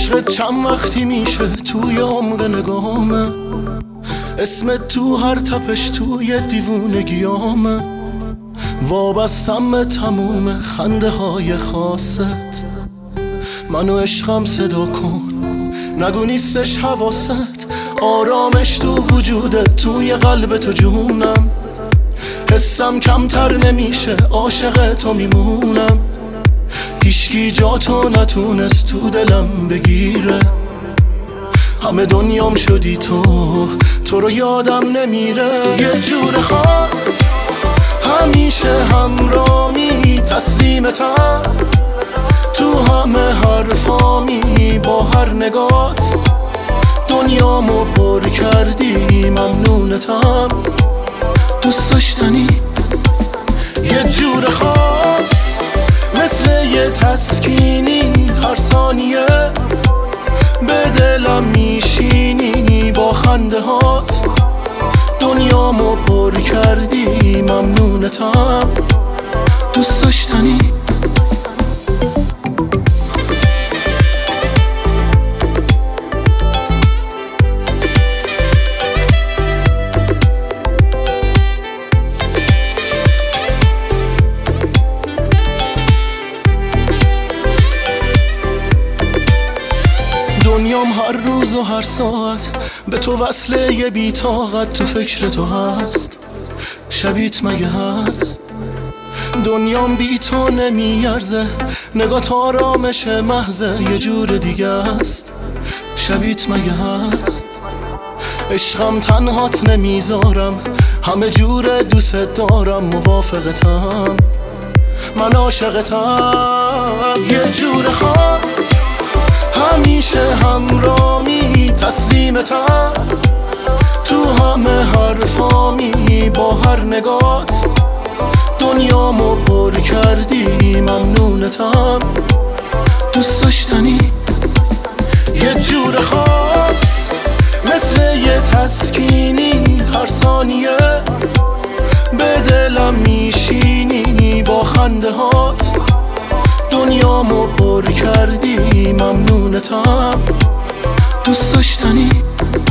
عشقت چند وقتی میشه توی عمق نگامه، اسمت تو هر تپش توی دیوونگیامه، وابستم به تموم خنده های خاصت. منو عشقم صدا کن، نگو نیستش حواست، آرامش تو وجودت توی قلب تو جونم، حسم کمتر نمیشه عاشق تو میمونم، هیچکی جا تو نتونست تو دلم بگیره، همه دنیام شدی تو رو یادم نمیره. یه جور خاص همیشه همرامی، تسلیمتم تو همه حرفامی، با هر نگات دنیامو پر کردی، ممنونتم دوست داشتنی. یه جور خاص مثل یه تسکینی، هر ثانیه به دلم میشینی، با خنده هات دنیامو پر کردی، ممنونتم دوست داشتنی. دنیام هر روز و هر ساعت به تو وصله، یه بی‌طاقت تو فکر تو هست، شبیت مگه هست؟ دنیام بی تو نمیارزه، نگات آرامش محضه، یه جور دیگه است، شبیت مگه هست؟ عشقم تنهات نمیذارم، همه جور دوست دارم، موافقتم من عاشقتم. یه جور خاص همیشه همرامی، تسلیمتم تو همه حرفامی، با هر نگات دنیامو پر کردی، ممنونتم دوست داشتنی. یه جور خاص مثل یه تسکینی، هر ثانیه به دلم میشینی، با خنده هات دنیامو پر کردی، ممنونتم دوست داشتنی.